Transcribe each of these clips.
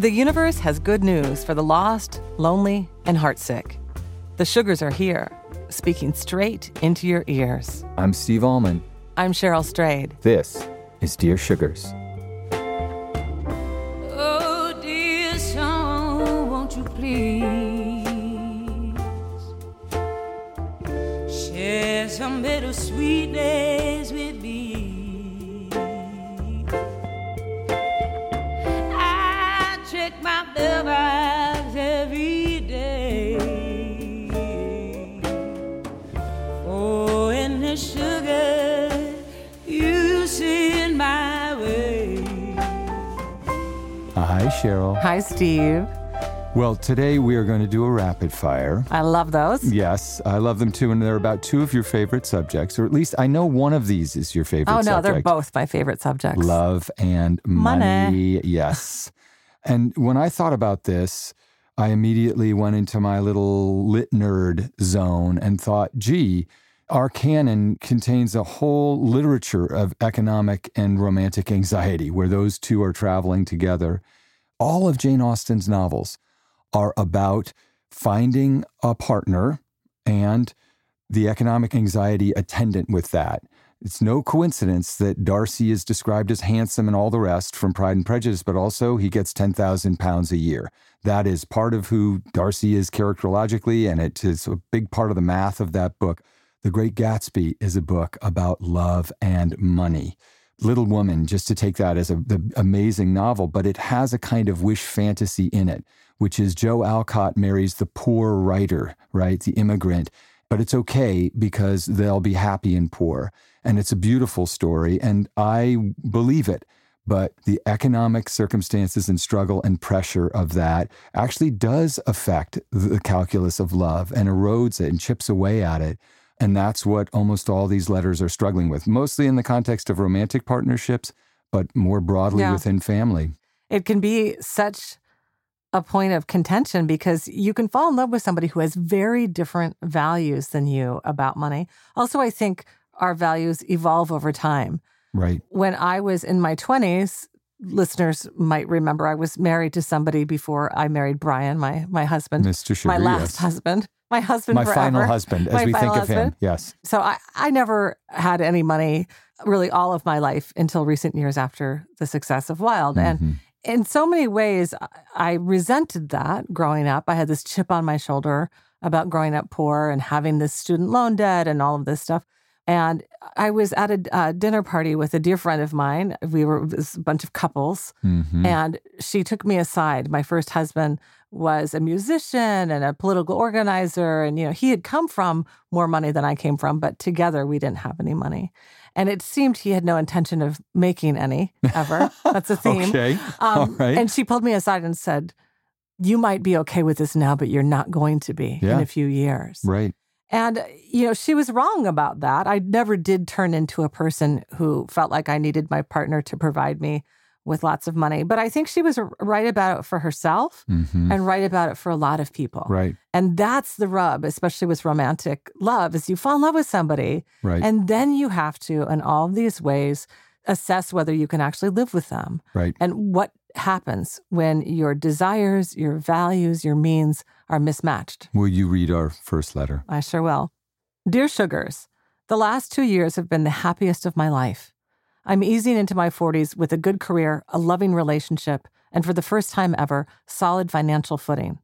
The universe has good news for the lost, lonely, and heartsick. The Sugars are here, speaking straight into your ears. I'm Steve Allman. I'm Cheryl Strayed. This is Dear Sugars. Oh, dear song, won't you please share some bittersweet days with me? I check my mailbox every day. Oh, and the sugar you send my way. Hi, Cheryl. Hi, Steve. Well, today we are going to do a rapid fire. I love those. Yes, I love them too, and they're about two of your favorite subjects, or at least I know one of these is your favorite subject. Oh, no, they're both my favorite subjects. Love and money. Yes. And when I thought about this, I immediately went into my little lit nerd zone and thought, gee, our canon contains a whole literature of economic and romantic anxiety where those two are traveling together. All of Jane Austen's novels are about finding a partner and the economic anxiety attendant with that. It's no coincidence that Darcy is described as handsome and all the rest from Pride and Prejudice, but also he gets 10,000 pounds a year. That is part of who Darcy is characterologically, and it is a big part of the math of that book. The Great Gatsby is a book about love and money. Little Woman, just to take that as the amazing novel, but it has a kind of wish fantasy in it, which is Joe Alcott marries the poor writer, right? The immigrant. But it's okay because they'll be happy and poor. And it's a beautiful story, and I believe it. But the economic circumstances and struggle and pressure of that actually does affect the calculus of love and erodes it and chips away at it. And that's what almost all these letters are struggling with, mostly in the context of romantic partnerships, but more broadly within family. It can be such a point of contention because you can fall in love with somebody who has very different values than you about money. Also, I think our values evolve over time. Right. When I was in my 20s, listeners might remember I was married to somebody before I married Brian, my husband. Mr. Sugar, my last husband. My husband my forever. final husband, as we think of him. Yes. So I never had any money really all of my life until recent years after the success of Wild. And in so many ways, I resented that growing up. I had this chip on my shoulder about growing up poor and having this student loan debt and all of this stuff. And I was at a dinner party with a dear friend of mine. We were a bunch of couples, and she took me aside. My first husband was a musician and a political organizer, and he had come from more money than I came from, but together we didn't have any money. And it seemed he had no intention of making any ever. That's a theme. Okay. All right. And she pulled me aside and said, "You might be okay with this now, but you're not going to be in a few years." Right. And, she was wrong about that. I never did turn into a person who felt like I needed my partner to provide me with lots of money. But I think she was right about it for herself and right about it for a lot of people. Right. And that's the rub, especially with romantic love, is you fall in love with somebody. Right. And then you have to, in all of these ways, assess whether you can actually live with them. Right. And what happens when your desires, your values, your means are mismatched. Will you read our first letter? I sure will. Dear Sugars, the last 2 years have been the happiest of my life. I'm easing into my 40s with a good career, a loving relationship, and for the first time ever, solid financial footing.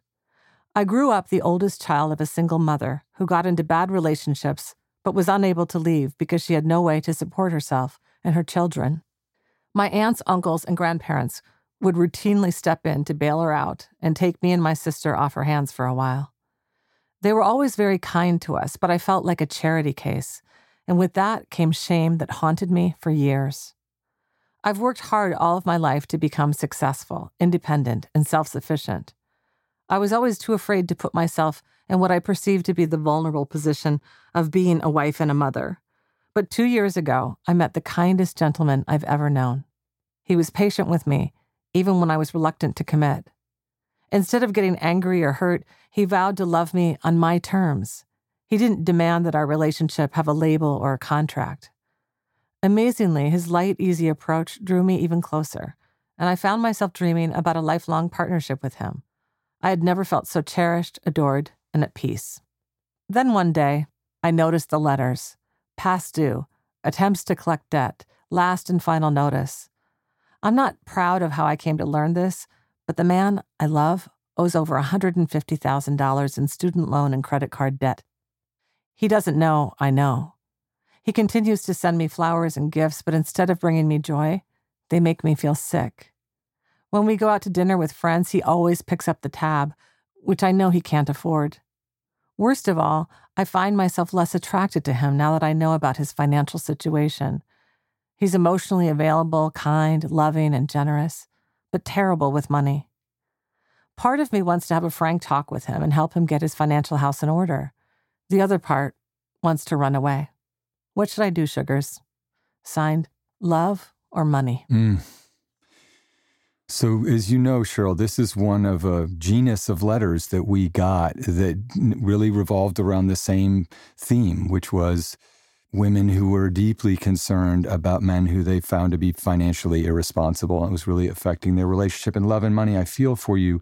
I grew up the oldest child of a single mother who got into bad relationships but was unable to leave because she had no way to support herself and her children. My aunts, uncles, and grandparents would routinely step in to bail her out and take me and my sister off her hands for a while. They were always very kind to us, but I felt like a charity case, and with that came shame that haunted me for years. I've worked hard all of my life to become successful, independent, and self-sufficient. I was always too afraid to put myself in what I perceived to be the vulnerable position of being a wife and a mother. But 2 years ago, I met the kindest gentleman I've ever known. He was patient with me, even when I was reluctant to commit. Instead of getting angry or hurt, he vowed to love me on my terms. He didn't demand that our relationship have a label or a contract. Amazingly, his light, easy approach drew me even closer, and I found myself dreaming about a lifelong partnership with him. I had never felt so cherished, adored, and at peace. Then one day, I noticed the letters: past due, attempts to collect debt, last and final notice. I'm not proud of how I came to learn this, but the man I love owes over $150,000 in student loan and credit card debt. He doesn't know I know. He continues to send me flowers and gifts, but instead of bringing me joy, they make me feel sick. When we go out to dinner with friends, he always picks up the tab, which I know he can't afford. Worst of all, I find myself less attracted to him now that I know about his financial situation. He's emotionally available, kind, loving, and generous, but terrible with money. Part of me wants to have a frank talk with him and help him get his financial house in order. The other part wants to run away. What should I do, Sugars? Signed, love or money? So as you know, Cheryl, this is one of a genus of letters that we got that really revolved around the same theme, which was women who were deeply concerned about men who they found to be financially irresponsible. It was really affecting their relationship. And love and money, I feel for you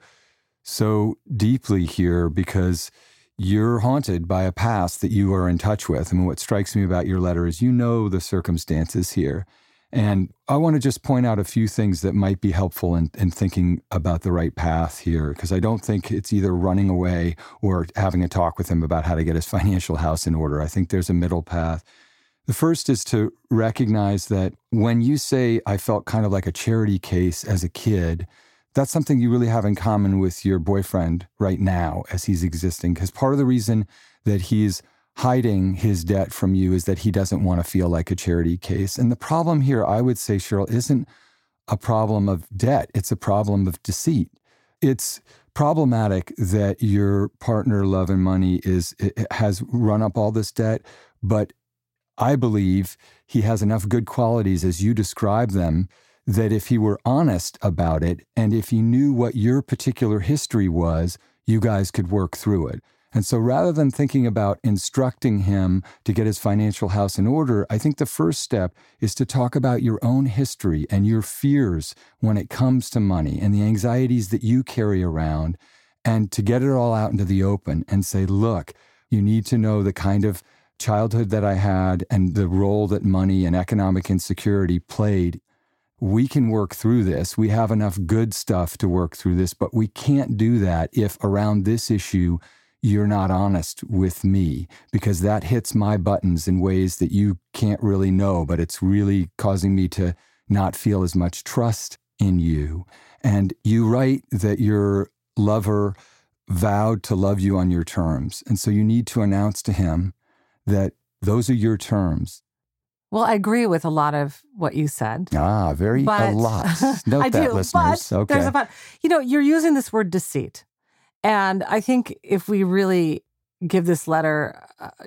so deeply here because you're haunted by a past that you are in touch with. I mean, what strikes me about your letter is you know the circumstances here. And I want to just point out a few things that might be helpful in thinking about the right path here, because I don't think it's either running away or having a talk with him about how to get his financial house in order. I think there's a middle path. The first is to recognize that when you say, I felt kind of like a charity case as a kid, that's something you really have in common with your boyfriend right now as he's existing, because part of the reason that he's hiding his debt from you is that he doesn't want to feel like a charity case. And the problem here, I would say, Cheryl, isn't a problem of debt. It's a problem of deceit. It's problematic that your partner, Love and Money, has run up all this debt, but I believe he has enough good qualities as you describe them that if he were honest about it and if he knew what your particular history was, you guys could work through it. And so rather than thinking about instructing him to get his financial house in order, I think the first step is to talk about your own history and your fears when it comes to money and the anxieties that you carry around, and to get it all out into the open and say, look, you need to know the kind of childhood that I had and the role that money and economic insecurity played. We can work through this. We have enough good stuff to work through this, but we can't do that if around this issue you're not honest with me, because that hits my buttons in ways that you can't really know, but it's really causing me to not feel as much trust in you. And you write that your lover vowed to love you on your terms. And so you need to announce to him that those are your terms. Well, I agree with a lot of what you said. A lot. Note I that, do, listeners. But okay. There's a but. You're using this word deceit. And I think if we really give this letter,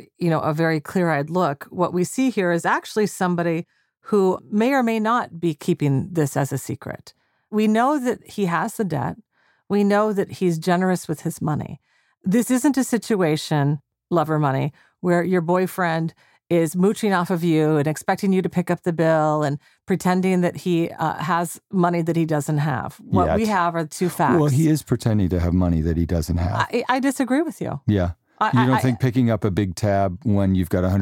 a very clear-eyed look, what we see here is actually somebody who may or may not be keeping this as a secret. We know that he has the debt. We know that he's generous with his money. This isn't a situation, Love or Money, where your boyfriend is mooching off of you and expecting you to pick up the bill and pretending that he has money that he doesn't have. What we have are two facts. Well, he is pretending to have money that he doesn't have. I disagree with you. Yeah. You don't think picking up a big tab when you've got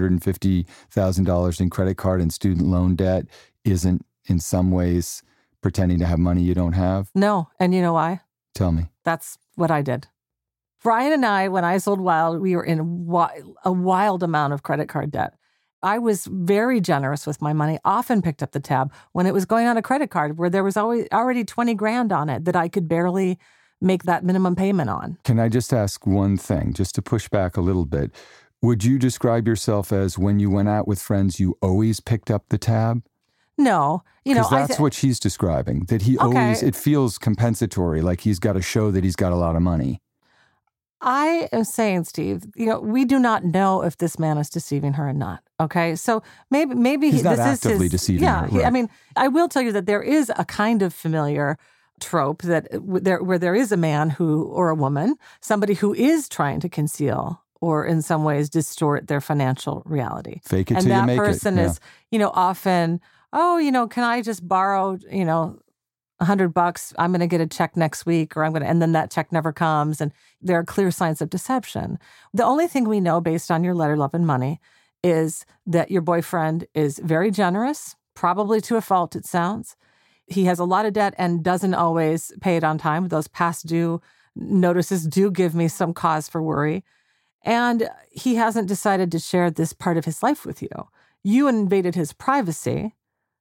$150,000 in credit card and student loan debt isn't in some ways pretending to have money you don't have? No. And you know why? Tell me. That's what I did. Brian and I, when I sold Wild, we were in a wild amount of credit card debt. I was very generous with my money, often picked up the tab when it was going on a credit card where there was already 20 grand on it that I could barely make that minimum payment on. Can I just ask one thing, just to push back a little bit? Would you describe yourself as when you went out with friends, you always picked up the tab? No. Because that's what she's describing, that he always, it feels compensatory, like he's got to show that he's got a lot of money. I am saying, Steve, we do not know if this man is deceiving her or not. Okay, so maybe he's not this actively is his, deceiving her. Right. I will tell you that there is a kind of familiar trope that where there is a man or a woman, somebody who is trying to conceal or in some ways distort their financial reality. Fake it till you make it. And that person is, often, can I just borrow, $100, I'm going to get a check next week, and then that check never comes. And there are clear signs of deception. The only thing we know based on your letter, Love and Money, is that your boyfriend is very generous, probably to a fault, it sounds. He has a lot of debt and doesn't always pay it on time. Those past due notices do give me some cause for worry. And he hasn't decided to share this part of his life with you. You invaded his privacy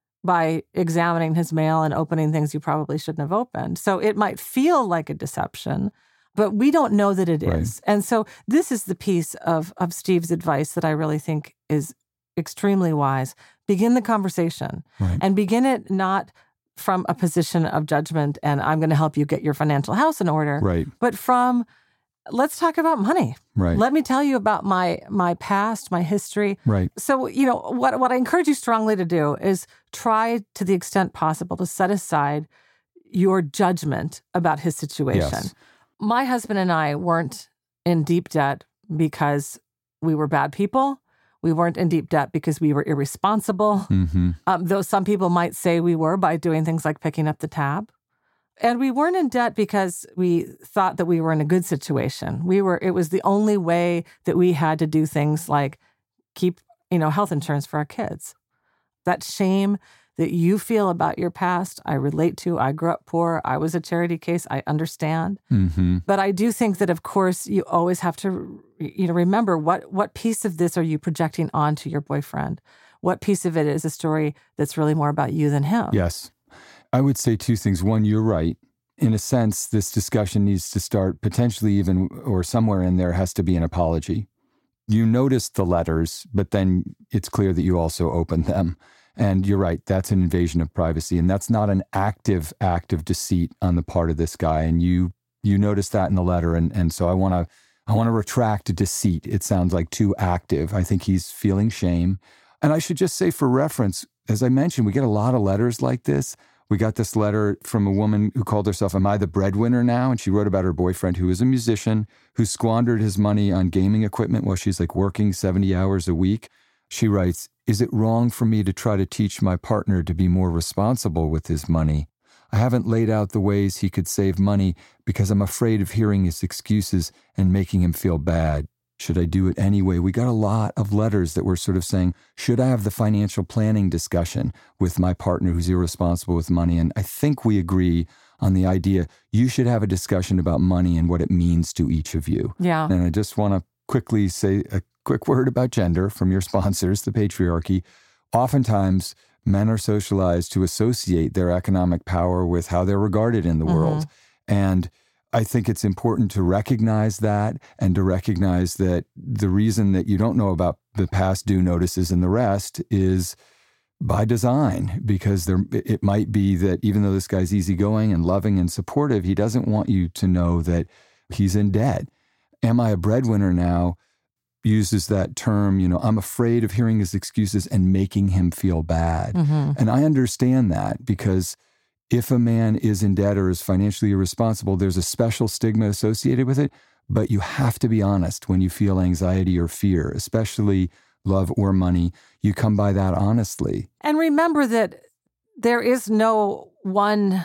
by examining his mail and opening things you probably shouldn't have opened. So it might feel like a deception, but we don't know that it is. Right. And so this is the piece of Steve's advice that I really think is extremely wise. Begin the conversation, right, and begin it not from a position of judgment and I'm going to help you get your financial house in order, right, but from, let's talk about money. Right. Let me tell you about my past, my history. Right. So, what I encourage you strongly to do is try to the extent possible to set aside your judgment about his situation. Yes. My husband and I weren't in deep debt because we were bad people. We weren't in deep debt because we were irresponsible, though some people might say we were by doing things like picking up the tab. And we weren't in debt because we thought that we were in a good situation. It was the only way that we had to do things like keep, health insurance for our kids. That shame that you feel about your past, I relate to. I grew up poor. I was a charity case. I understand. But I do think that, of course, you always have to, remember what piece of this are you projecting onto your boyfriend? What piece of it is a story that's really more about you than him? Yes. I would say two things. One, you're right. In a sense, this discussion needs to start potentially even, or somewhere in there has to be an apology. You noticed the letters, but then it's clear that you also opened them. And you're right, that's an invasion of privacy. And that's not an active act of deceit on the part of this guy. And you noticed that in the letter. And so I want to retract deceit. It sounds like too active. I think he's feeling shame. And I should just say for reference, as I mentioned, we get a lot of letters like this. We got this letter from a woman who called herself, "Am I the breadwinner now?" And she wrote about her boyfriend who is a musician, who squandered his money on gaming equipment while she's working 70 hours a week. She writes, "Is it wrong for me to try to teach my partner to be more responsible with his money? I haven't laid out the ways he could save money because I'm afraid of hearing his excuses and making him feel bad. Should I do it anyway?" We got a lot of letters that were sort of saying, should I have the financial planning discussion with my partner who's irresponsible with money? And I think we agree on the idea you should have a discussion about money and what it means to each of you. Yeah. And I just want to quickly say a quick word about gender from your sponsors, the patriarchy. Oftentimes, men are socialized to associate their economic power with how they're regarded in the world. And I think it's important to recognize that and to recognize that the reason that you don't know about the past due notices and the rest is by design, because it might be that even though this guy's easygoing and loving and supportive, he doesn't want you to know that he's in debt. Am I a breadwinner now? Uses that term, I'm afraid of hearing his excuses and making him feel bad. And I understand that because if a man is in debt or is financially irresponsible, there's a special stigma associated with it, but you have to be honest when you feel anxiety or fear, especially love or money. You come by that honestly. And remember that there is no one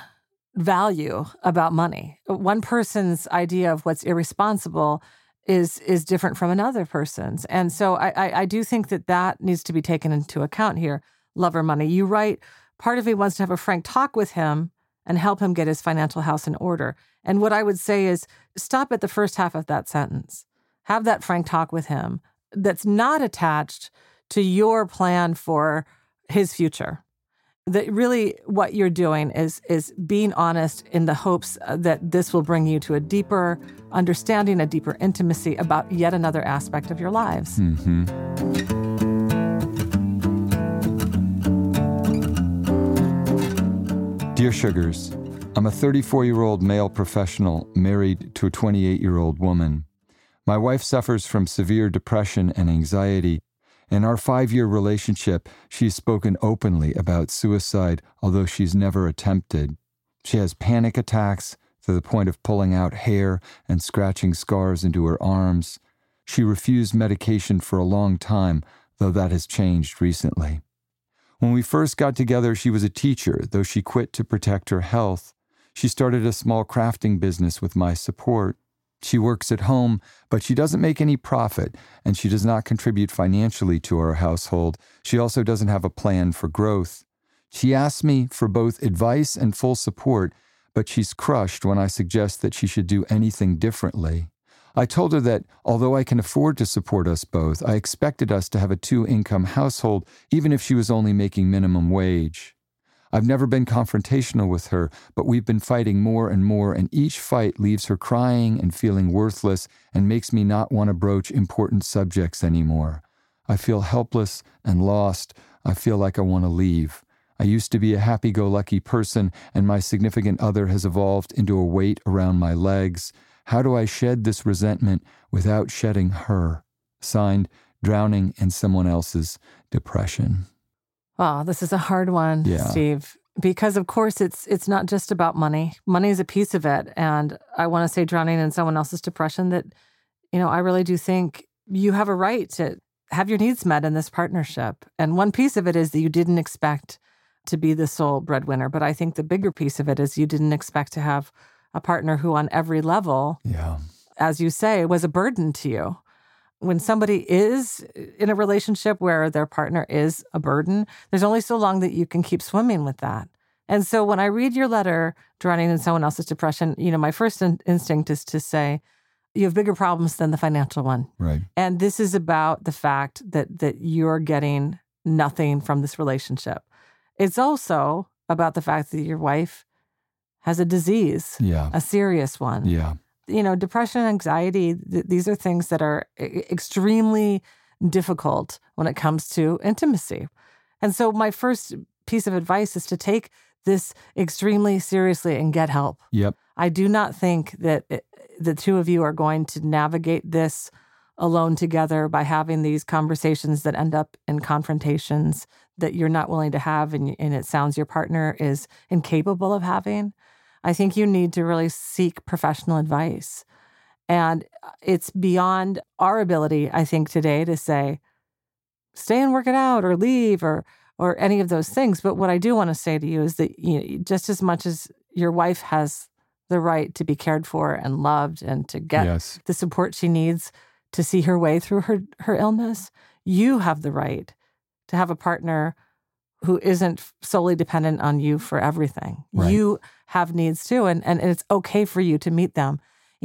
value about money. One person's idea of what's irresponsible is different from another person's. And so I do think that needs to be taken into account here. Love or money. You write, part of me wants to have a frank talk with him and help him get his financial house in order. And what I would say is stop at the first half of that sentence. Have that frank talk with him that's not attached to your plan for his future. That really what you're doing is being honest in the hopes that this will bring you to a deeper understanding, a deeper intimacy about yet another aspect of your lives. Dear Sugars, I'm a 34-year-old male professional married to a 28-year-old woman. My wife suffers from severe depression and anxiety. In our 5-year relationship, she's spoken openly about suicide, although she's never attempted. She has panic attacks to the point of pulling out hair and scratching scars into her arms. She refused medication for a long time, though that has changed recently. When we first got together, she was a teacher, though she quit to protect her health. She started a small crafting business with my support. She works at home, but she doesn't make any profit, and she does not contribute financially to our household. She also doesn't have a plan for growth. She asks me for both advice and full support, but she's crushed when I suggest that she should do anything differently. I told her that although I can afford to support us both, I expected us to have a 2-income household, even if she was only making minimum wage. I've never been confrontational with her, but we've been fighting more and more, and each fight leaves her crying and feeling worthless and makes me not want to broach important subjects anymore. I feel helpless and lost. I feel like I want to leave. I used to be a happy-go-lucky person, and my significant other has evolved into a weight around my legs. How do I shed this resentment without shedding her? Signed, Drowning in Someone Else's Depression. Oh, this is a hard one, Steve, because of course it's not just about money. Money is a piece of it. And I want to say drowning in someone else's depression that, I really do think you have a right to have your needs met in this partnership. And one piece of it is that you didn't expect to be the sole breadwinner. But I think the bigger piece of it is you didn't expect to have a partner who on every level, as you say, was a burden to you. When somebody is in a relationship where their partner is a burden, there's only so long that you can keep swimming with that. And so when I read your letter, Drowning in Someone Else's Depression, my first instinct is to say, you have bigger problems than the financial one. Right. And this is about the fact that you're getting nothing from this relationship. It's also about the fact that your wife has a disease, a serious one. Yeah. Depression and anxiety, these are things that are extremely difficult when it comes to intimacy. And so my first piece of advice is to take this extremely seriously and get help. Yep. I do not think that the two of you are going to navigate this alone together by having these conversations that end up in confrontations that you're not willing to have and it sounds your partner is incapable of having. I think you need to really seek professional advice. And it's beyond our ability, I think, today to say, stay and work it out or leave or any of those things. But what I do want to say to you is that just as much as your wife has the right to be cared for and loved and to get the support she needs to see her way through her illness, you have the right to have a partner who isn't solely dependent on you for everything. Right. You have needs too, and it's okay for you to meet them.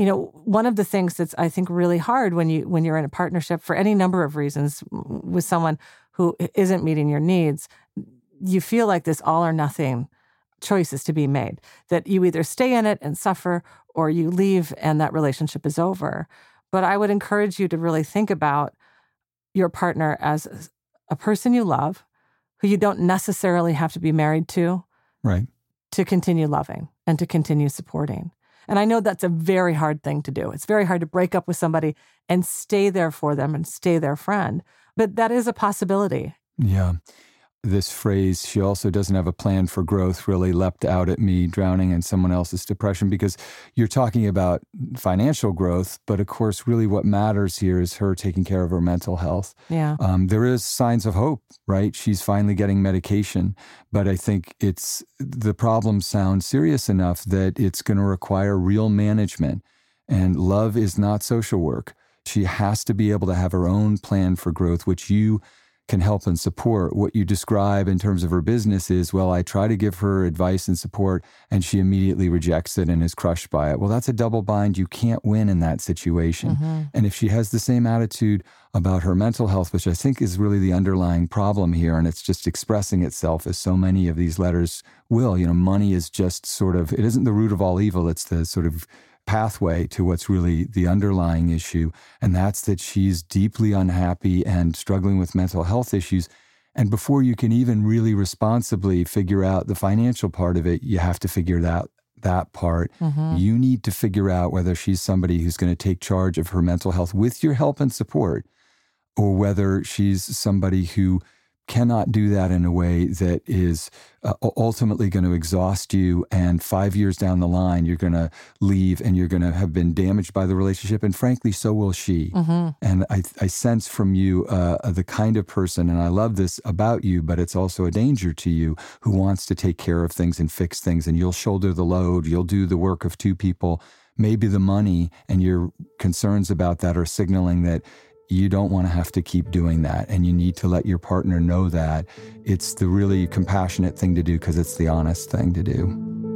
One of the things that's, I think, really hard when you're in a partnership for any number of reasons with someone who isn't meeting your needs, you feel like this all or nothing choice is to be made, that you either stay in it and suffer or you leave and that relationship is over. But I would encourage you to really think about your partner as a person you love, who you don't necessarily have to be married to, right, to continue loving and to continue supporting. And I know that's a very hard thing to do. It's very hard to break up with somebody and stay there for them and stay their friend. But that is a possibility. Yeah. This phrase, she also doesn't have a plan for growth, really leapt out at me, drowning in someone else's depression, because you're talking about financial growth, but of course, really what matters here is her taking care of her mental health. Yeah. There is signs of hope, right? She's finally getting medication, but I think the problem sounds serious enough that it's going to require real management, and love is not social work. She has to be able to have her own plan for growth, which you can help and support. What you describe in terms of her business is, well, I try to give her advice and support and she immediately rejects it and is crushed by it. Well, that's a double bind. You can't win in that situation. Mm-hmm. And if she has the same attitude about her mental health, which I think is really the underlying problem here, and it's just expressing itself as so many of these letters will, money is just sort of, it isn't the root of all evil. It's the sort of pathway to what's really the underlying issue. And that's that she's deeply unhappy and struggling with mental health issues. And before you can even really responsibly figure out the financial part of it, you have to figure out that part. Mm-hmm. You need to figure out whether she's somebody who's going to take charge of her mental health with your help and support, or whether she's somebody who cannot do that in a way that is ultimately going to exhaust you. And 5 years down the line, you're going to leave and you're going to have been damaged by the relationship. And frankly, so will she. Mm-hmm. And I sense from you the kind of person, and I love this about you, but it's also a danger to you, who wants to take care of things and fix things. And you'll shoulder the load. You'll do the work of two people. Maybe the money and your concerns about that are signaling that you don't want to have to keep doing that, and you need to let your partner know that. It's the really compassionate thing to do because it's the honest thing to do.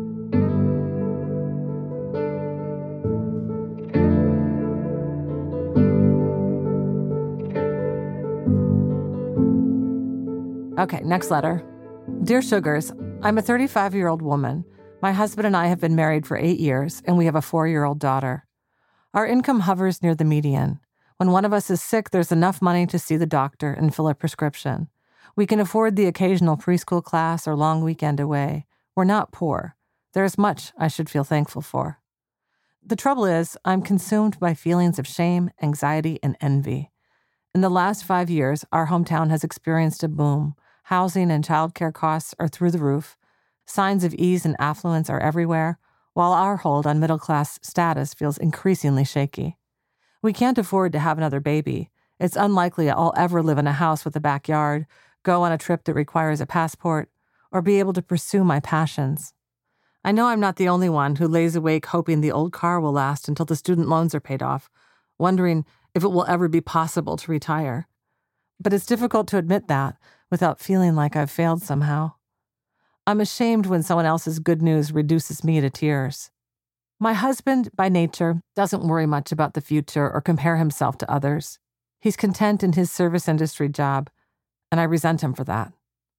Okay, next letter. Dear Sugars, I'm a 35-year-old woman. My husband and I have been married for 8 years, and we have a 4-year-old daughter. Our income hovers near the median. When one of us is sick, there's enough money to see the doctor and fill a prescription. We can afford the occasional preschool class or long weekend away. We're not poor. There is much I should feel thankful for. The trouble is, I'm consumed by feelings of shame, anxiety, and envy. In the last 5 years, our hometown has experienced a boom. Housing and childcare costs are through the roof. Signs of ease and affluence are everywhere, while our hold on middle-class status feels increasingly shaky. We can't afford to have another baby. It's unlikely I'll ever live in a house with a backyard, go on a trip that requires a passport, or be able to pursue my passions. I know I'm not the only one who lays awake hoping the old car will last until the student loans are paid off, wondering if it will ever be possible to retire. But it's difficult to admit that without feeling like I've failed somehow. I'm ashamed when someone else's good news reduces me to tears. My husband, by nature, doesn't worry much about the future or compare himself to others. He's content in his service industry job, and I resent him for that.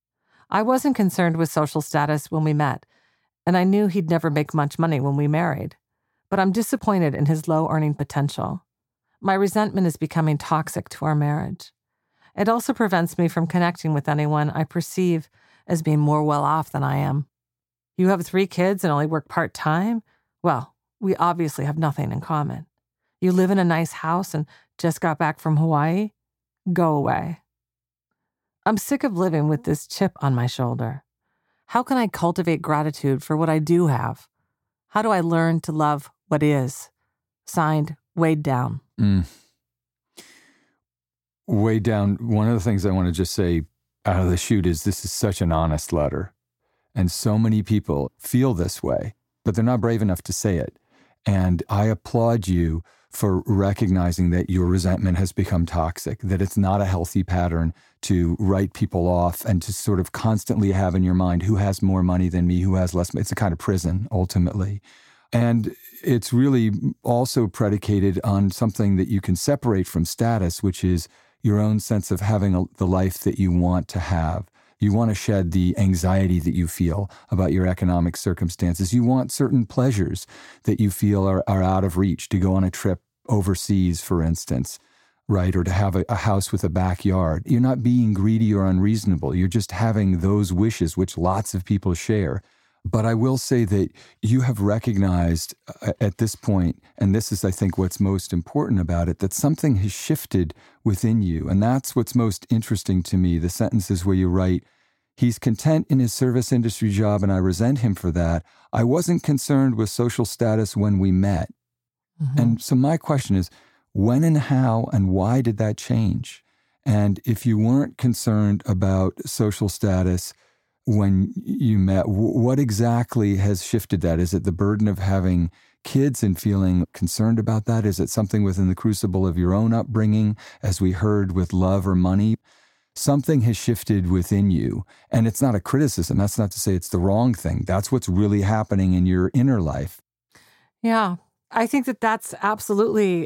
I wasn't concerned with social status when we met, and I knew he'd never make much money when we married, but I'm disappointed in his low earning potential. My resentment is becoming toxic to our marriage. It also prevents me from connecting with anyone I perceive as being more well off than I am. You have 3 kids and only work part-time? Well, we obviously have nothing in common. You live in a nice house and just got back from Hawaii? Go away. I'm sick of living with this chip on my shoulder. How can I cultivate gratitude for what I do have? How do I learn to love what is? Signed, Weighed Down. Weighed Down. One of the things I want to just say out of the chute is this is such an honest letter. And so many people feel this way, but they're not brave enough to say it. And I applaud you for recognizing that your resentment has become toxic, that it's not a healthy pattern to write people off and to sort of constantly have in your mind who has more money than me, who has less. It's a kind of prison, ultimately. And it's really also predicated on something that you can separate from status, which is your own sense of having the life that you want to have. You want to shed the anxiety that you feel about your economic circumstances. You want certain pleasures that you feel are out of reach, to go on a trip overseas, for instance, right? Or to have a house with a backyard. You're not being greedy or unreasonable. You're just having those wishes, which lots of people share. But I will say that you have recognized at this point, and this is, I think, what's most important about it, that something has shifted within you. And that's what's most interesting to me, the sentences where you write, he's content in his service industry job, and I resent him for that. I wasn't concerned with social status when we met. Mm-hmm. And so my question is, when and how and why did that change? And if you weren't concerned about social status when you met, what exactly has shifted that? Is it the burden of having kids and feeling concerned about that? Is it something within the crucible of your own upbringing, as we heard with love or money? Something has shifted within you. And it's not a criticism. That's not to say it's the wrong thing. That's what's really happening in your inner life. Yeah, I think that that's absolutely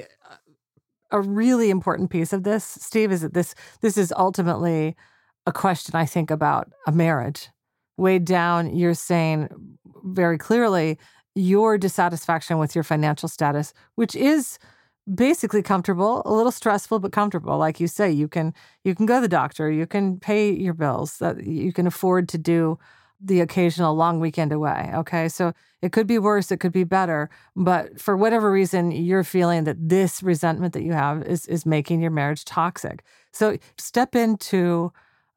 a really important piece of this, Steve, is that this is ultimately a question, I think, about a marriage. Weighed Down, you're saying very clearly your dissatisfaction with your financial status, which is basically comfortable, a little stressful, but comfortable. Like you say, you can go to the doctor, you can pay your bills, that you can afford to do the occasional long weekend away. Okay. So it could be worse, it could be better, but for whatever reason, you're feeling that this resentment that you have is making your marriage toxic. So step into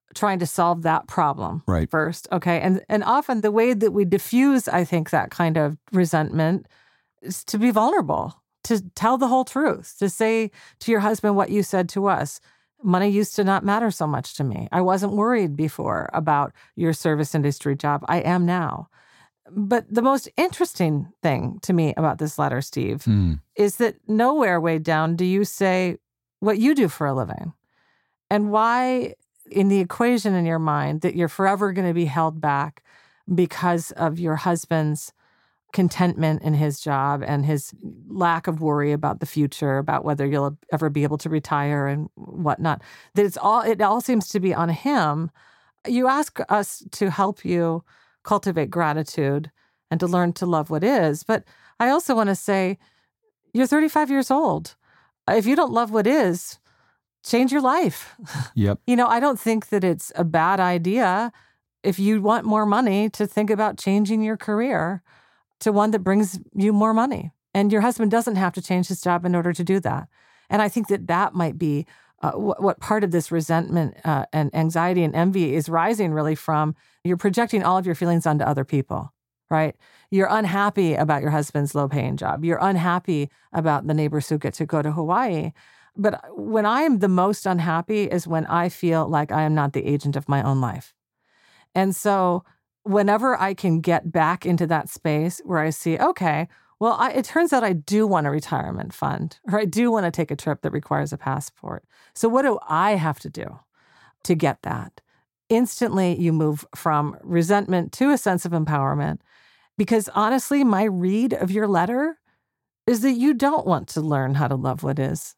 trying to solve that problem Right. first. Okay. And often the way that we diffuse, I think, that kind of resentment is to be vulnerable, to tell the whole truth, to say to your husband what you said to us. Money used to not matter so much to me. I wasn't worried before about your service industry job. I am now. But the most interesting thing to me about this letter, Steve, is that nowhere way down do you say what you do for a living and why in the equation in your mind that you're forever going to be held back because of your husband's contentment in his job and his lack of worry about the future, about whether you'll ever be able to retire and whatnot, that it all seems to be on him. You ask us to help you cultivate gratitude and to learn to love what is. But I also want to say, you're 35 years old. If you don't love what is, change your life. Yep. I don't think that it's a bad idea if you want more money to think about changing your career to one that brings you more money. And your husband doesn't have to change his job in order to do that. And I think that might be what part of this resentment and anxiety and envy is rising really from. You're projecting all of your feelings onto other people, right? You're unhappy about your husband's low-paying job. You're unhappy about the neighbors who get to go to Hawaii. But when I am the most unhappy is when I feel like I am not the agent of my own life. And so whenever I can get back into that space where I see, okay, well, it turns out I do want a retirement fund, or I do want to take a trip that requires a passport. So what do I have to do to get that? Instantly, you move from resentment to a sense of empowerment. Because honestly, my read of your letter is that you don't want to learn how to love what is.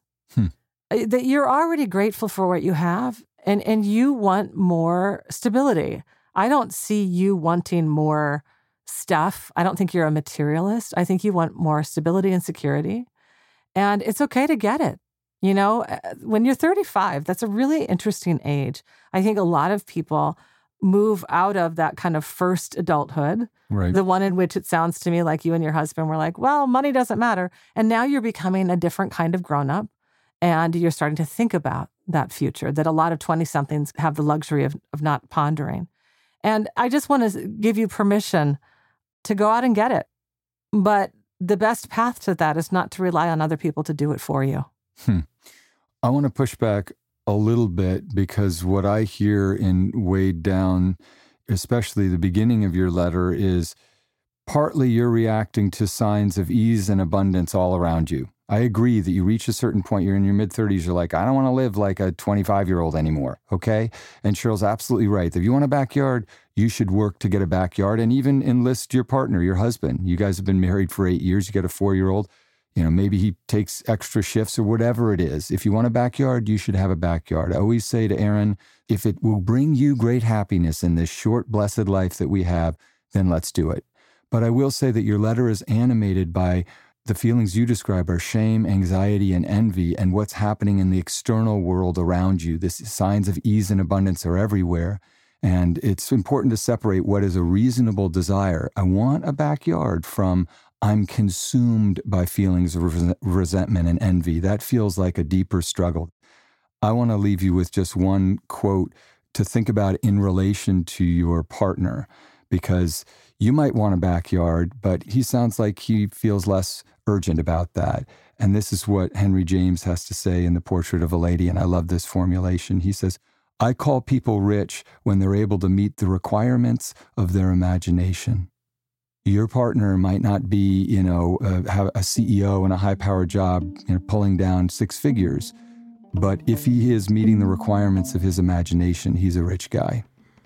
That you're already grateful for what you have, and you want more stability. I don't see you wanting more stuff. I don't think you're a materialist. I think you want more stability and security. And it's okay to get it. When you're 35, that's a really interesting age. I think a lot of people move out of that kind of first adulthood, right, the one in which it sounds to me like you and your husband were like, well, money doesn't matter. And now you're becoming a different kind of grown-up, and you're starting to think about that future that a lot of 20-somethings have the luxury of not pondering. And I just want to give you permission to go out and get it. But the best path to that is not to rely on other people to do it for you. I want to push back a little bit because what I hear in weighed down, especially the beginning of your letter, is partly you're reacting to signs of ease and abundance all around you. I agree that you reach a certain point, you're in your mid-30s, you're like, I don't want to live like a 25-year-old anymore, okay? And Cheryl's absolutely right. If you want a backyard, you should work to get a backyard and even enlist your partner, your husband. You guys have been married for 8 years, you got a 4-year-old. Maybe he takes extra shifts or whatever it is. If you want a backyard, you should have a backyard. I always say to Aaron, if it will bring you great happiness in this short, blessed life that we have, then let's do it. But I will say that your letter is animated by the feelings you describe are shame, anxiety, and envy, and what's happening in the external world around you. The signs of ease and abundance are everywhere. And it's important to separate what is a reasonable desire. I want a backyard from I'm consumed by feelings of resentment and envy. That feels like a deeper struggle. I want to leave you with just one quote to think about in relation to your partner, because you might want a backyard, but he sounds like he feels less urgent about that. And this is what Henry James has to say in The Portrait of a Lady, and I love this formulation. He says, I call people rich when they're able to meet the requirements of their imagination. Your partner might not be, have a CEO and a high-powered job, pulling down 6 figures. But if he is meeting the requirements of his imagination, he's a rich guy.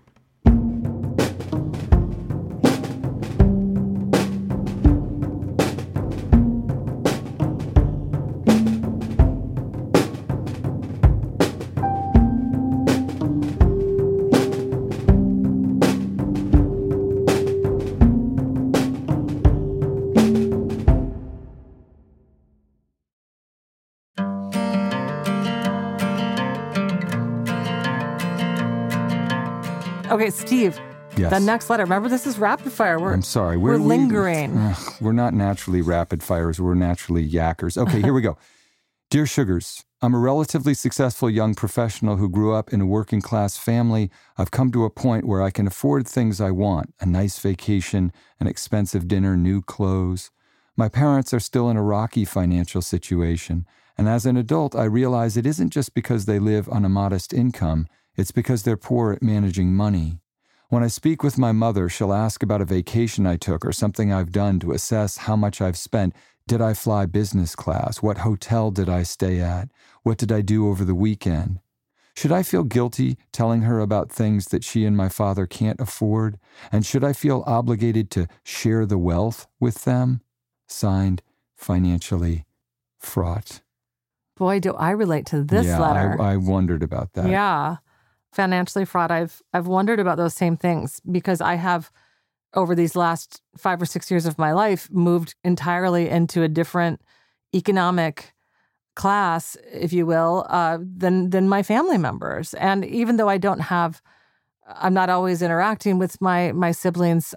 Okay, Steve, yes. The next letter. Remember, this is rapid fire. I'm sorry. We're lingering. We're not naturally rapid fires. We're naturally yackers. Okay, here we go. Dear Sugars, I'm a relatively successful young professional who grew up in a working class family. I've come to a point where I can afford things I want, a nice vacation, an expensive dinner, new clothes. My parents are still in a rocky financial situation, and as an adult, I realize it isn't just because they live on a modest income, it's because they're poor at managing money. When I speak with my mother, she'll ask about a vacation I took or something I've done to assess how much I've spent. Did I fly business class? What hotel did I stay at? What did I do over the weekend? Should I feel guilty telling her about things that she and my father can't afford? And should I feel obligated to share the wealth with them? Signed, Financially Fraught. Boy, do I relate to this letter. I wondered about that. Yeah. Financially fraught. I've wondered about those same things because I have, over these last 5 or 6 years of my life, moved entirely into a different economic class, if you will, than my family members. And even though I'm not always interacting with my siblings,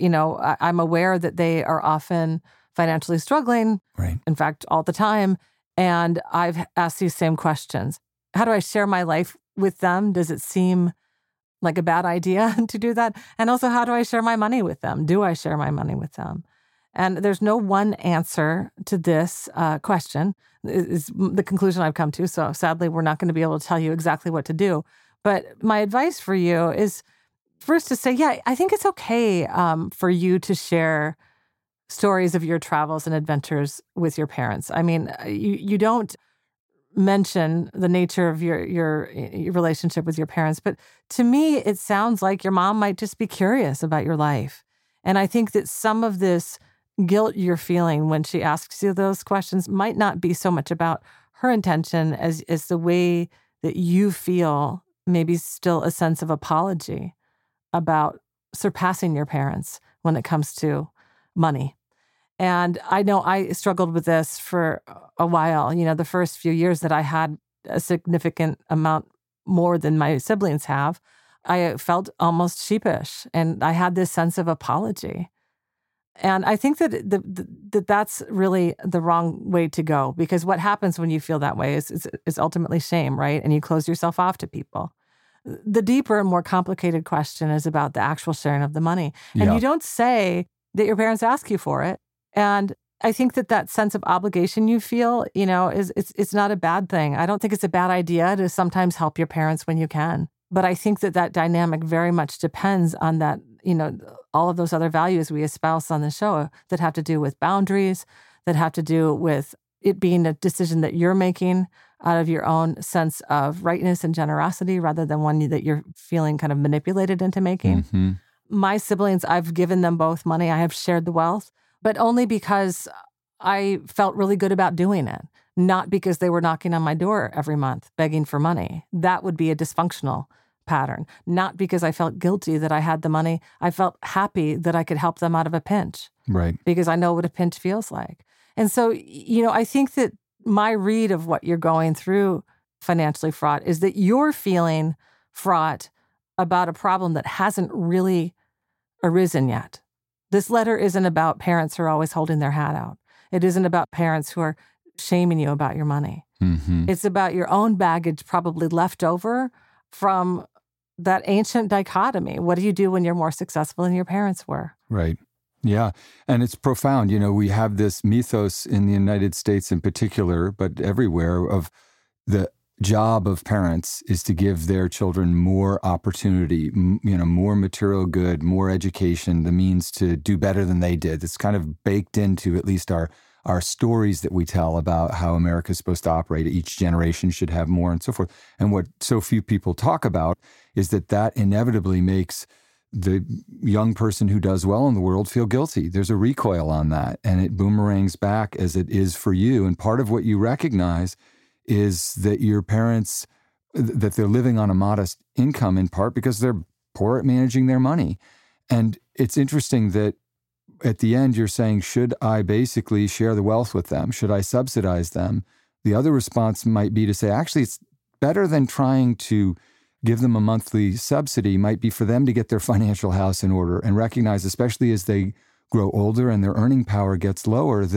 I'm aware that they are often financially struggling. Right. In fact, all the time. And I've asked these same questions. How do I share my life with them? Does it seem like a bad idea to do that? And also, how do I share my money with them? Do I share my money with them? And there's no one answer to this question, is the conclusion I've come to. So sadly, we're not going to be able to tell you exactly what to do. But my advice for you is first to say, yeah, I think it's okay for you to share stories of your travels and adventures with your parents. I mean, you don't mention the nature of your relationship with your parents, but to me, it sounds like your mom might just be curious about your life. And I think that some of this guilt you're feeling when she asks you those questions might not be so much about her intention as the way that you feel, maybe still a sense of apology about surpassing your parents when it comes to money. And I know I struggled with this for a while. You know, the first few years that I had a significant amount more than my siblings have, I felt almost sheepish, and I had this sense of apology. And I think that that's really the wrong way to go, because what happens when you feel that way is ultimately shame, right? And you close yourself off to people. The deeper and more complicated question is about the actual sharing of the money. And you don't say that your parents ask you for it. And I think that sense of obligation you feel, it's not a bad thing. I don't think it's a bad idea to sometimes help your parents when you can. But I think that dynamic very much depends on that, all of those other values we espouse on the show that have to do with boundaries, that have to do with it being a decision that you're making out of your own sense of rightness and generosity rather than one that you're feeling kind of manipulated into making. Mm-hmm. My siblings, I've given them both money. I have shared the wealth, but only because I felt really good about doing it, not because they were knocking on my door every month begging for money. That would be a dysfunctional pattern. Not because I felt guilty that I had the money. I felt happy that I could help them out of a pinch. Right. Because I know what a pinch feels like. And so, I think that my read of what you're going through financially fraught is that you're feeling fraught about a problem that hasn't really arisen yet. This letter isn't about parents who are always holding their hat out. It isn't about parents who are shaming you about your money. Mm-hmm. It's about your own baggage probably left over from that ancient dichotomy. What do you do when you're more successful than your parents were? Right. Yeah. And it's profound. We have this mythos in the United States in particular, but everywhere, of the job of parents is to give their children more opportunity, more material good, more education, the means to do better than they did. It's kind of baked into at least our stories that we tell about how America is supposed to operate. Each generation should have more and so forth. And what so few people talk about is that inevitably makes the young person who does well in the world feel guilty. There's a recoil on that, and it boomerangs back as it is for you. And part of what you recognize is that your parents, that they're living on a modest income in part because they're poor at managing their money. And it's interesting that at the end you're saying, should I basically share the wealth with them? Should I subsidize them? The other response might be to say, actually, it's better than trying to give them a monthly subsidy, might be for them to get their financial house in order and recognize, especially as they grow older and their earning power gets lower, that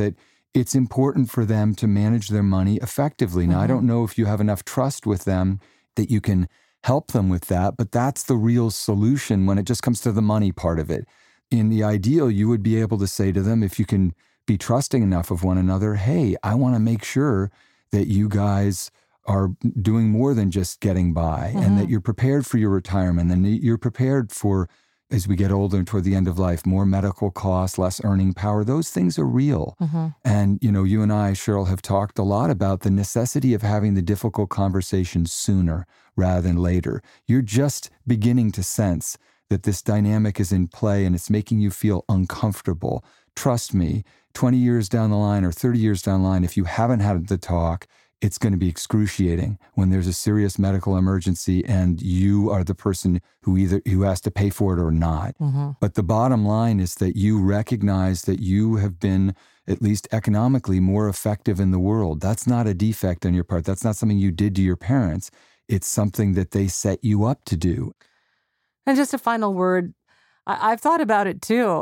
it's important for them to manage their money effectively. Now, I don't know if you have enough trust with them that you can help them with that, but that's the real solution when it just comes to the money part of it. In the ideal, you would be able to say to them, if you can be trusting enough of one another, hey, I want to make sure that you guys are doing more than just getting by and that you're prepared for your retirement and you're prepared for, as we get older and toward the end of life, more medical costs, less earning power. Those things are real. And, you and I, Cheryl, have talked a lot about the necessity of having the difficult conversations sooner rather than later. You're just beginning to sense that this dynamic is in play and it's making you feel uncomfortable. Trust me, 20 years down the line or 30 years down the line, if you haven't had the talk, it's going to be excruciating when there's a serious medical emergency and you are the person who has to pay for it or not. But the bottom line is that you recognize that you have been, at least economically, more effective in the world. That's not a defect on your part. That's not something you did to your parents. It's something that they set you up to do. And just a final word, I've thought about it too,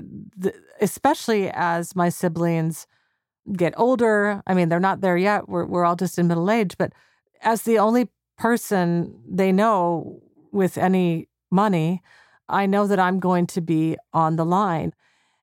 especially as my siblings get older. I mean, they're not there yet. We're all just in middle age. But as the only person they know with any money, I know that I'm going to be on the line.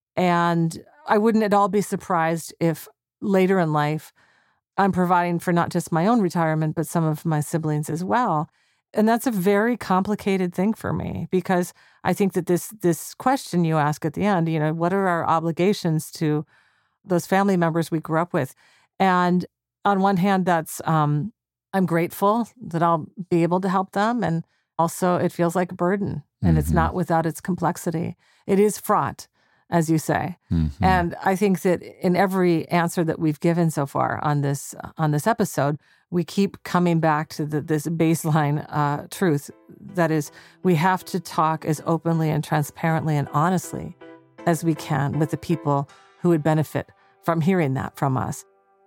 And I wouldn't at all be surprised if later in life, I'm providing for not just my own retirement, but some of my siblings as well. And that's a very complicated thing for me because I think that this question you ask at the end, what are our obligations to those family members we grew up with? And on one hand, that's I'm grateful that I'll be able to help them. And also it feels like a burden and it's not without its complexity. It is fraught, as you say. And I think that in every answer that we've given so far on this episode, we keep coming back to this baseline truth. That is, we have to talk as openly and transparently and honestly as we can with the people who would benefit from hearing that from us.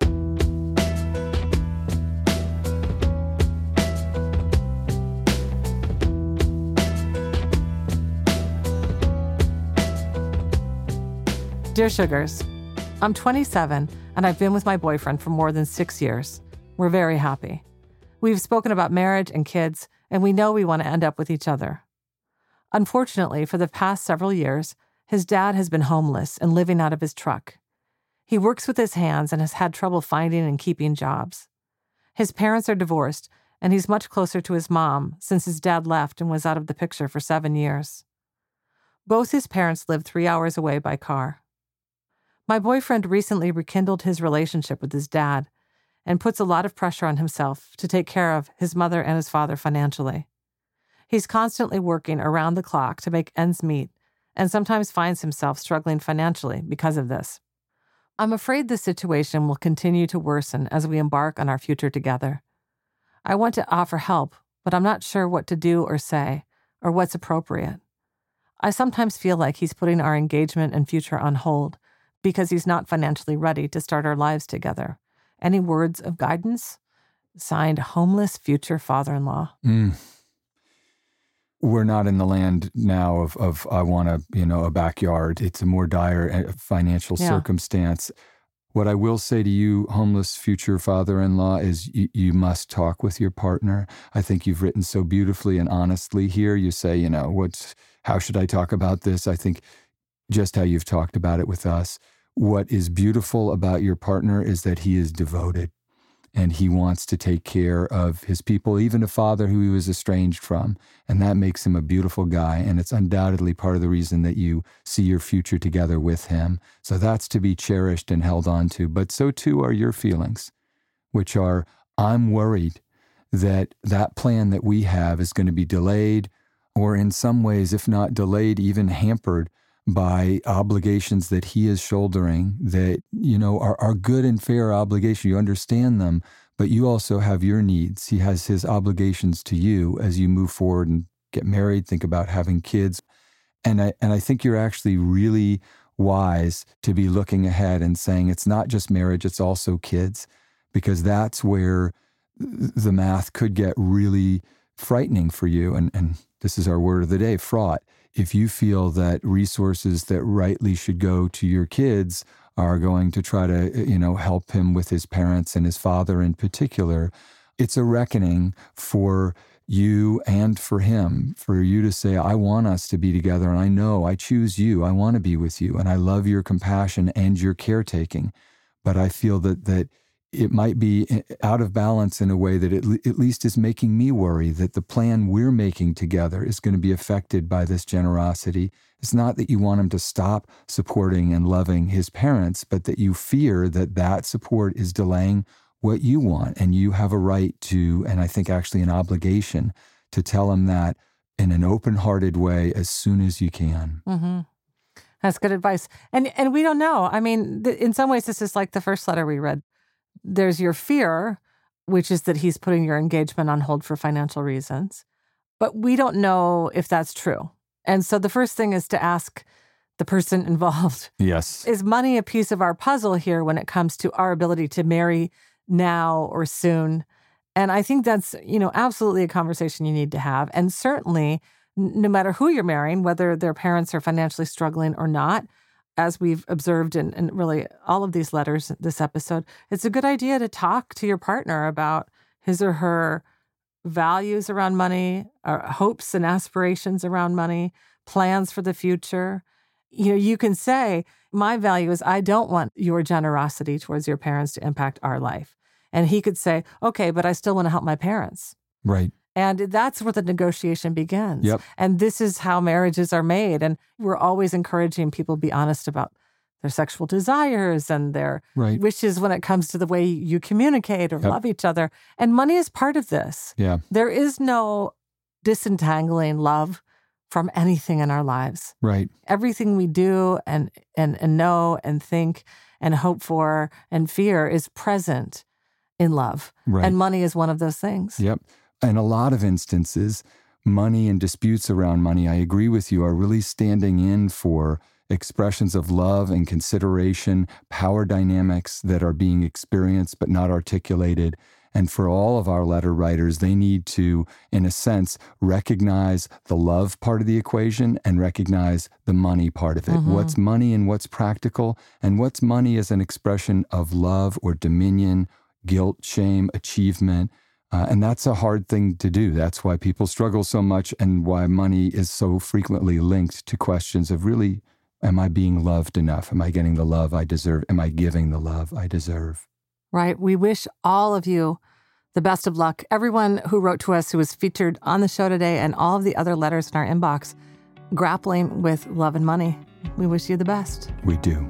Dear Sugars, I'm 27 and I've been with my boyfriend for more than 6 years. We're very happy. We've spoken about marriage and kids, and we know we want to end up with each other. Unfortunately, for the past several years, his dad has been homeless and living out of his truck. He works with his hands and has had trouble finding and keeping jobs. His parents are divorced, and he's much closer to his mom since his dad left and was out of the picture for 7 years. Both his parents live 3 hours away by car. My boyfriend recently rekindled his relationship with his dad and puts a lot of pressure on himself to take care of his mother and his father financially. He's constantly working around the clock to make ends meet and sometimes finds himself struggling financially because of this. I'm afraid the situation will continue to worsen as we embark on our future together. I want to offer help, but I'm not sure what to do or say or what's appropriate. I sometimes feel like he's putting our engagement and future on hold because he's not financially ready to start our lives together. Any words of guidance? Signed, Homeless Future Father-in-Law. We're not in the land now of I want a backyard. It's a more dire financial circumstance. What I will say to you, homeless future father-in-law, is you must talk with your partner. I think you've written so beautifully and honestly here. You say, how should I talk about this? I think just how you've talked about it with us. What is beautiful about your partner is that he is devoted and he wants to take care of his people, even a father who he was estranged from. And that makes him a beautiful guy. And it's undoubtedly part of the reason that you see your future together with him. So that's to be cherished and held on to. But so too are your feelings, which are, I'm worried that that plan that we have is going to be delayed, or in some ways, if not delayed, even hampered by obligations that he is shouldering that, are good and fair obligations. You understand them, but you also have your needs. He has his obligations to you as you move forward and get married, think about having kids. And I think you're actually really wise to be looking ahead and saying it's not just marriage, it's also kids, because that's where the math could get really frightening for you. And this is our word of the day, fraught. If you feel that resources that rightly should go to your kids are going to try to, help him with his parents and his father in particular. It's a reckoning for you and for him, for you to say, I want us to be together, and I know I choose you. I want to be with you, and I love your compassion and your caretaking. But I feel that it might be out of balance in a way that it at least is making me worry that the plan we're making together is going to be affected by this generosity. It's not that you want him to stop supporting and loving his parents, but that you fear that support is delaying what you want. And you have a right to, and I think actually an obligation, to tell him that in an open-hearted way as soon as you can. Mm-hmm. That's good advice. And we don't know. I mean, in some ways, this is like the first letter we read. There's your fear, which is that he's putting your engagement on hold for financial reasons. But we don't know if that's true. And so the first thing is to ask the person involved. Yes. Is money a piece of our puzzle here when it comes to our ability to marry now or soon? And I think that's, absolutely a conversation you need to have. And certainly, no matter who you're marrying, whether their parents are financially struggling or not, as we've observed in really all of these letters this episode, it's a good idea to talk to your partner about his or her values around money, hopes and aspirations around money, plans for the future. You can say, my value is I don't want your generosity towards your parents to impact our life. And he could say, okay, but I still want to help my parents. Right. And that's where the negotiation begins. Yep. And this is how marriages are made. And we're always encouraging people to be honest about their sexual desires and their wishes when it comes to the way you communicate or love each other. And money is part of this. Yeah. There is no disentangling love from anything in our lives. Right. Everything we do and know and think and hope for and fear is present in love. Right. And money is one of those things. Yep. In a lot of instances, money and disputes around money, I agree with you, are really standing in for expressions of love and consideration, power dynamics that are being experienced but not articulated. And for all of our letter writers, they need to, in a sense, recognize the love part of the equation and recognize the money part of it. Mm-hmm. What's money and what's practical, and what's money as an expression of love or dominion, guilt, shame, achievement. And that's a hard thing to do. That's why people struggle so much and why money is so frequently linked to questions of really, am I being loved enough? Am I getting the love I deserve? Am I giving the love I deserve? Right. We wish all of you the best of luck. Everyone who wrote to us, who was featured on the show today, and all of the other letters in our inbox grappling with love and money. We wish you the best. We do.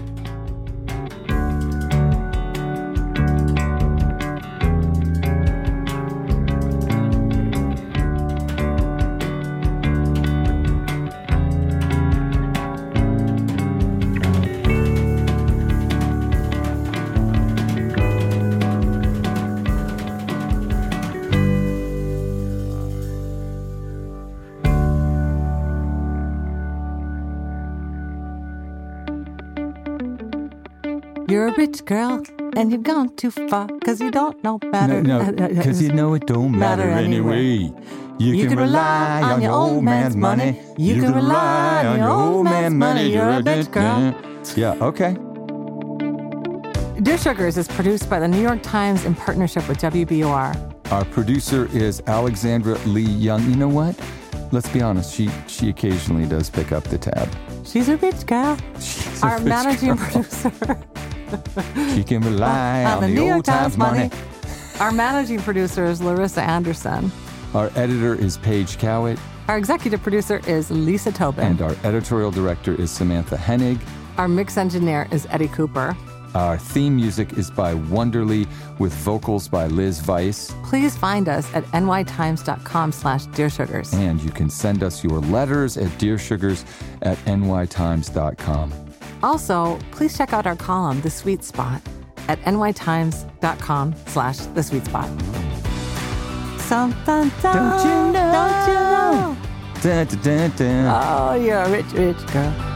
You're a rich girl, and you've gone too far, because you don't know better. No, because you know it don't matter anyway. You can rely on your old man's money. You can rely on your old man's money. You're a rich girl. Yeah, okay. Dear Sugars is produced by the New York Times in partnership with WBOR. Our producer is Alexandra Lee Young. You know what? Let's be honest, she occasionally does pick up the tab. She's a rich girl. Our managing producer. She can rely on the New York Times money. Our managing producer is Larissa Anderson. Our editor is Paige Cowett. Our executive producer is Lisa Tobin. And our editorial director is Samantha Hennig. Our mix engineer is Eddie Cooper. Our theme music is by Wonderly with vocals by Liz Weiss. Please find us at nytimes.com/dearsugars. And you can send us your letters at dearsugars@nytimes.com. Also, please check out our column, The Sweet Spot, at nytimes.com/The Sweet Spot. Something don't you know? Dun, dun, dun, dun. Oh, you're a rich, rich girl.